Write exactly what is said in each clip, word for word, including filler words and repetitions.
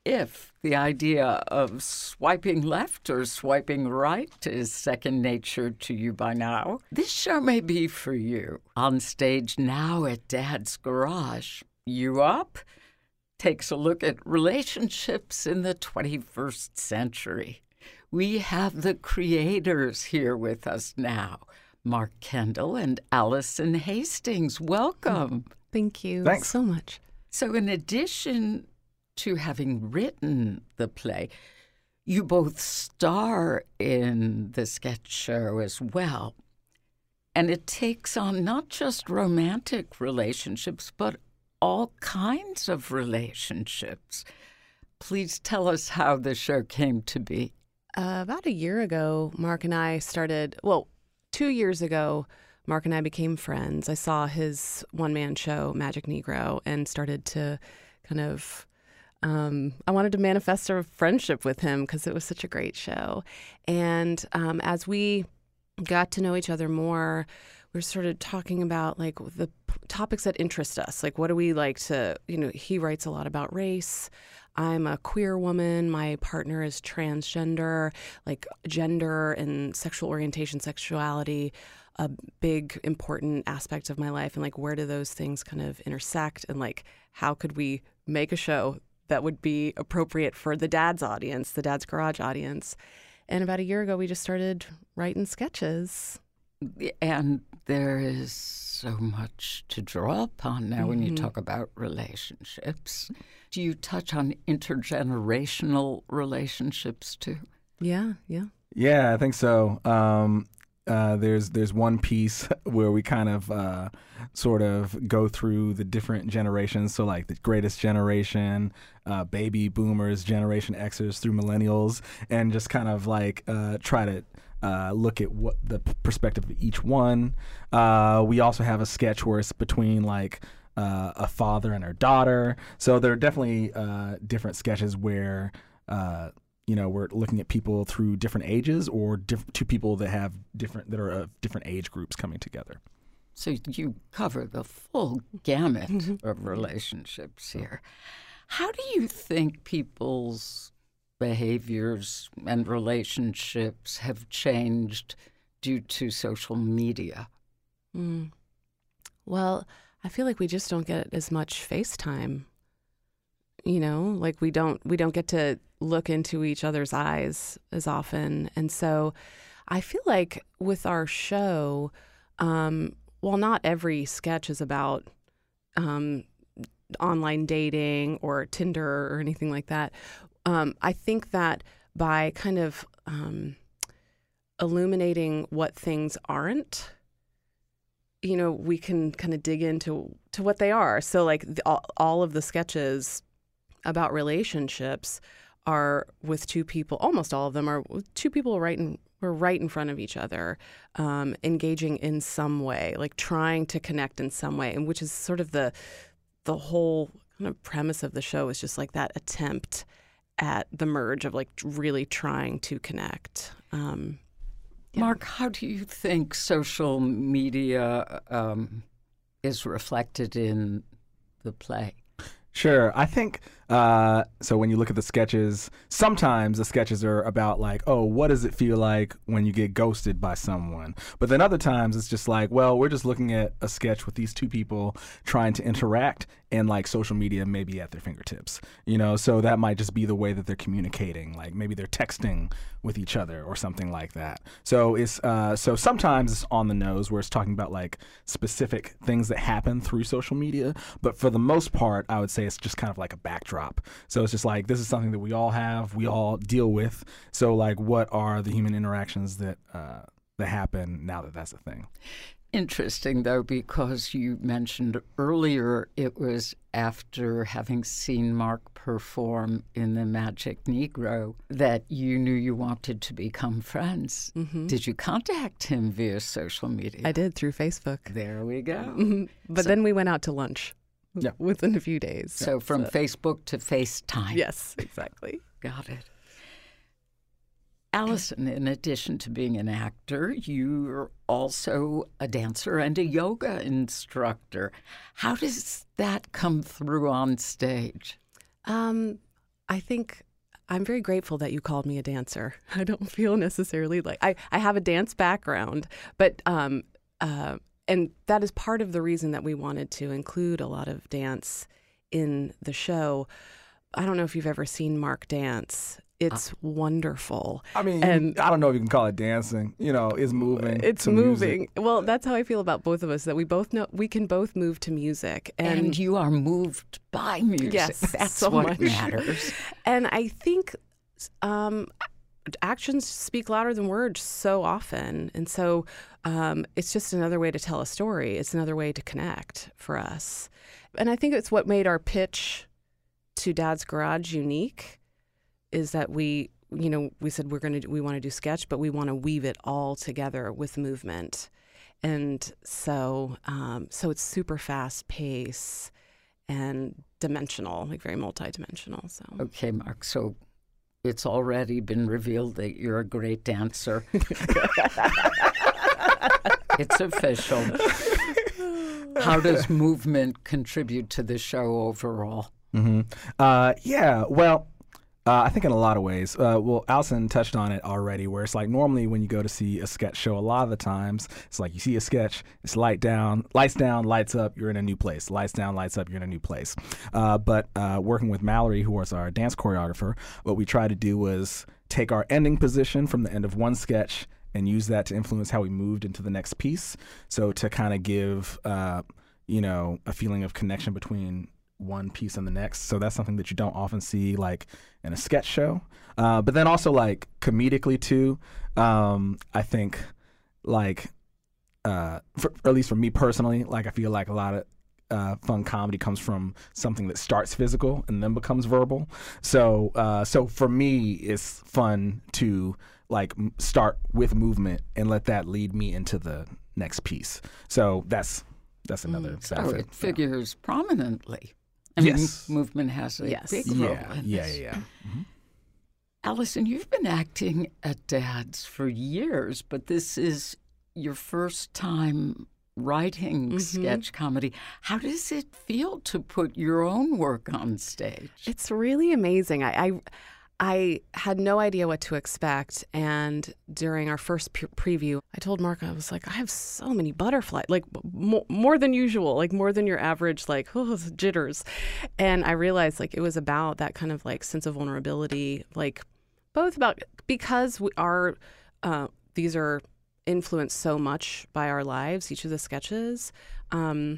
if the idea of swiping left or swiping right is second nature to you by now, this show may be for you. On stage now at Dad's Garage, You Up takes a look at relationships in the twenty-first century. We have the creators here with us now, Mark Kendall and Allison Hastings. Welcome. Thank you Thanks. so much. So in addition to having written the play, you both star in the sketch show as well. And it takes on not just romantic relationships, but all kinds of relationships. Please tell us how the show came to be. Uh, about a year ago, Mark and I started, well, two years ago, Mark and I became friends. I saw his one-man show, Magic Negro, and started to kind of, um, I wanted to manifest a friendship with him because it was such a great show. And um, as we got to know each other more, we started talking about like the p- topics that interest us. Like, what do we like to, you know, he writes a lot about race. I'm a queer woman. My partner is transgender, like gender and sexual orientation, sexuality, a big important aspect of my life. And like, where do those things kind of intersect? And like, how could we make a show that would be appropriate for the Dad's audience, the Dad's Garage audience? And about a year ago, we just started writing sketches. And there is so much to draw upon now mm-hmm. when you talk about relationships. Do you touch on intergenerational relationships too? Yeah, yeah. Yeah, I think so. Um, uh, there's there's one piece where we kind of uh, sort of go through the different generations. So like the greatest generation, uh, baby boomers, Generation Xers through millennials, and just kind of like uh, try to Uh, look at what the p- perspective of each one. Uh, we also have a sketch where it's between like uh, a father and her daughter. So there are definitely uh, different sketches where uh, you know we're looking at people through different ages or diff- two people that have different that are of different age groups coming together. So you cover the full gamut of relationships here. How do you think people's behaviors and relationships have changed due to social media? Mm. Well, I feel like we just don't get as much FaceTime. You know, like we don't we don't get to look into each other's eyes as often. And so I feel like with our show, um, while not every sketch is about um, online dating or Tinder or anything like that, Um, I think that by kind of um, illuminating what things aren't, you know, we can kind of dig into to what they are. So like the, all, all of the sketches about relationships are with two people. Almost all of them are with two people right in, we're right in front of each other, um, engaging in some way, like trying to connect in some way, and which is sort of the the whole kind of premise of the show is just like that attempt at the merge of like really trying to connect. Um, yeah. Mark, how do you think social media um, is reflected in the play? Sure. I think, uh, so when you look at the sketches, sometimes the sketches are about like, oh, what does it feel like when you get ghosted by someone? But then other times it's just like, well, we're just looking at a sketch with these two people trying to interact, and like social media may be at their fingertips, you know? So that might just be the way that they're communicating. Like maybe they're texting with each other or something like that. So it's, uh, so sometimes it's on the nose where it's talking about like specific things that happen through social media. But for the most part, I would say it's just kind of like a backdrop. So it's just like, this is something that we all have, we all deal with. So like, what are the human interactions that uh, that happen now that that's a thing? Interesting, though, because you mentioned earlier it was after having seen Mark perform in the Magic Negro that you knew you wanted to become friends. Mm-hmm. Did you contact him via social media? I did, through Facebook. There we go. Mm-hmm. But so, then we went out to lunch. Yeah. Within a few days. So from so. Facebook to FaceTime. Yes, exactly. Got it. Allison, in addition to being an actor, you're also a dancer and a yoga instructor. How does that come through on stage? Um, I think I'm very grateful that you called me a dancer. I don't feel necessarily like I, I have a dance background, but um, uh, and that is part of the reason that we wanted to include a lot of dance in the show. I don't know if you've ever seen Mark dance. It's uh, wonderful. I mean, and I don't know if you can call it dancing. You know, it's moving. It's to moving. Music. Well, that's how I feel about both of us. That we both know we can both move to music, and, and you are moved by music. Yes, that's so what much matters. And I think um, actions speak louder than words so often, and so um, it's just another way to tell a story. It's another way to connect for us, and I think it's what made our pitch to Dad's Garage unique. Is that we, you know, we said we're going to, we want to do sketch, but we want to weave it all together with movement. And so, um, so it's super fast pace and dimensional, like very multidimensional. So, okay, Mark. So it's already been revealed that you're a great dancer. It's official. How does movement contribute to the show overall? Mm-hmm. Uh, yeah, well, Uh, I think in a lot of ways. Uh, well, Allison touched on it already, where it's like normally when you go to see a sketch show, a lot of the times it's like you see a sketch, it's light down, lights down, lights up, you're in a new place. Lights down, lights up, you're in a new place. Uh, but uh, working with Mallory, who was our dance choreographer, what we tried to do was take our ending position from the end of one sketch and use that to influence how we moved into the next piece. So to kind of give, uh, you know, a feeling of connection between one piece and the next. So that's something that you don't often see like in a sketch show. Uh, but then also like comedically too, um, I think like, uh, for, or at least for me personally, like I feel like a lot of uh, fun comedy comes from something that starts physical and then becomes verbal. So, uh, so for me, it's fun to like m- start with movement and let that lead me into the next piece. So that's, that's another Mm, so benefit. it figures yeah. prominently. I yes. mean, movement has a yes. big role yeah. in yeah, this. yeah, yeah. Mm-hmm. Allison, you've been acting at Dad's for years, but this is your first time writing mm-hmm. sketch comedy. How does it feel to put your own work on stage? It's really amazing. I, I, I had no idea what to expect, and during our first pre- preview, I told Mark, I was like, I have so many butterflies, like more, more than usual, like more than your average, like oh, jitters. And I realized like it was about that kind of like sense of vulnerability, like both about because we are uh, these are influenced so much by our lives, each of the sketches. Um,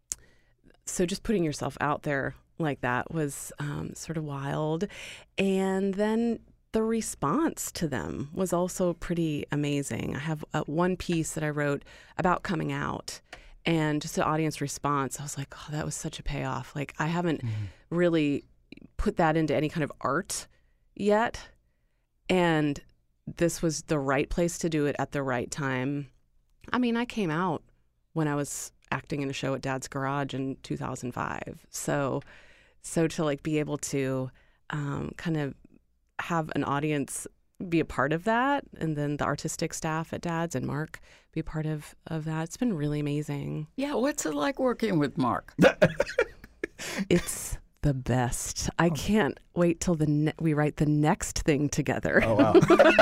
so just putting yourself out there like that was um, sort of wild. And then the response to them was also pretty amazing. I have uh, one piece that I wrote about coming out, and just the audience response, I was like, oh, that was such a payoff. Like, I haven't mm-hmm. really put that into any kind of art yet. And this was the right place to do it at the right time. I mean, I came out when I was acting in a show at Dad's Garage in two thousand five. So, so to like be able to um, kind of have an audience be a part of that, and then the artistic staff at Dad's and Mark be a part of, of that, it's been really amazing. Yeah, what's it like working with Mark? It's the best. I can't wait till the ne- we write the next thing together. Oh, wow.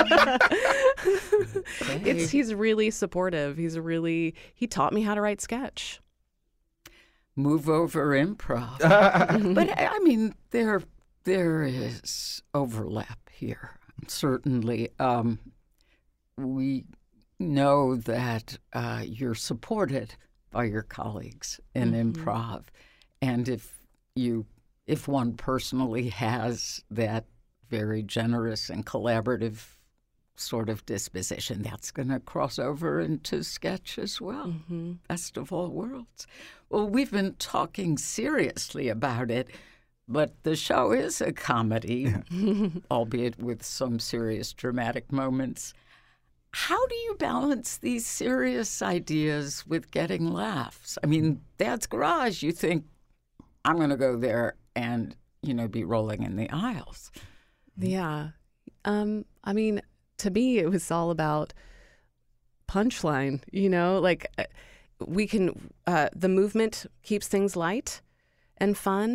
It's he's really supportive. He's really he taught me how to write sketch. Move over improv. But I mean, there there is overlap here. Certainly, um, we know that uh, you're supported by your colleagues in mm-hmm. improv, and if you if one personally has that very generous and collaborative sort of disposition, that's going to cross over into sketch as well. Mm-hmm. Best of all worlds. Well, we've been talking seriously about it, but the show is a comedy, albeit with some serious dramatic moments. How do you balance these serious ideas with getting laughs? I mean, Dad's Garage, you think, I'm going to go there and, you know, be rolling in the aisles. Yeah. Um, I mean, to me, it was all about punchline, you know, like we can, uh, the movement keeps things light and fun.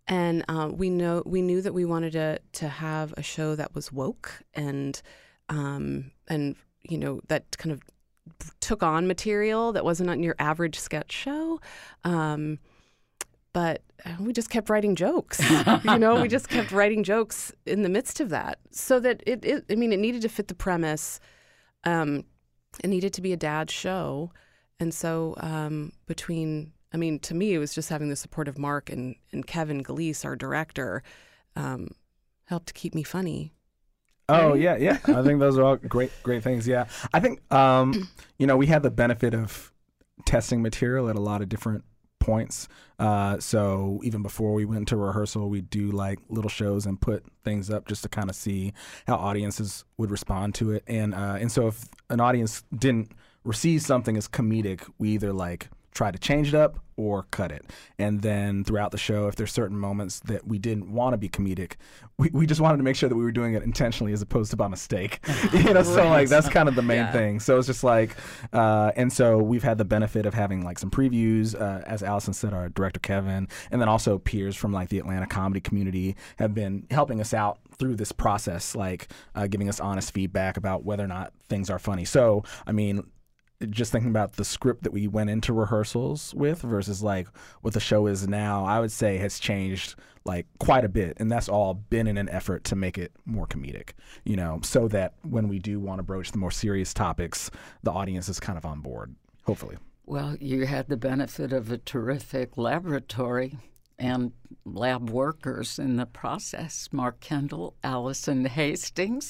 And uh, we know we knew that we wanted to to have a show that was woke and um, and you know that kind of took on material that wasn't on your average sketch show. Um, but we just kept writing jokes. you know, we just kept writing jokes in the midst of that, so that it. it I mean, it needed to fit the premise. Um, it needed to be a dad show, and so um, between. I mean, to me, it was just having the support of Mark and, and Kevin Galeese, our director, um, helped to keep me funny. Oh, yeah, yeah. I think those are all great, great things. Yeah. I think, um, you know, we had the benefit of testing material at a lot of different points. Uh, so even before we went to rehearsal, we'd do like little shows and put things up just to kind of see how audiences would respond to it. And, uh, and so if an audience didn't receive something as comedic, we either like try to change it up or cut it. And then throughout the show, if there's certain moments that we didn't want to be comedic, we, we just wanted to make sure that we were doing it intentionally as opposed to by mistake. you know, so like that's kind of the main Yeah. thing. So it's just like, uh, and so we've had the benefit of having like some previews, uh, as Allison said, our director Kevin, and then also peers from like the Atlanta comedy community have been helping us out through this process, like uh, giving us honest feedback about whether or not things are funny. So, I mean, just thinking about the script that we went into rehearsals with versus like what the show is now, I would say has changed like quite a bit. And that's all been in an effort to make it more comedic, you know, so that when we do want to broach the more serious topics, the audience is kind of on board, hopefully. Well, you had the benefit of a terrific laboratory and lab workers in the process. Mark Kendall, Allison Hastings.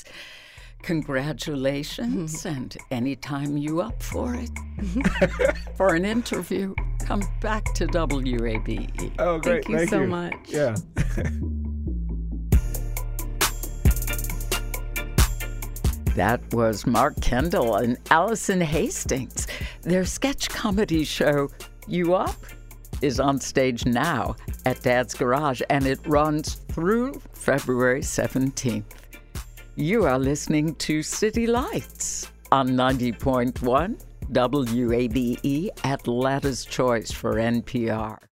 Congratulations, and anytime you up for it, for an interview, come back to W A B E. Oh, great. Thank you Thank so you. much. Yeah. That was Mark Kendall and Allison Hastings. Their sketch comedy show, You Up?, is on stage now at Dad's Garage, and it runs through February seventeenth. You are listening to City Lights on ninety point one W A B E, Atlanta's Choice for N P R.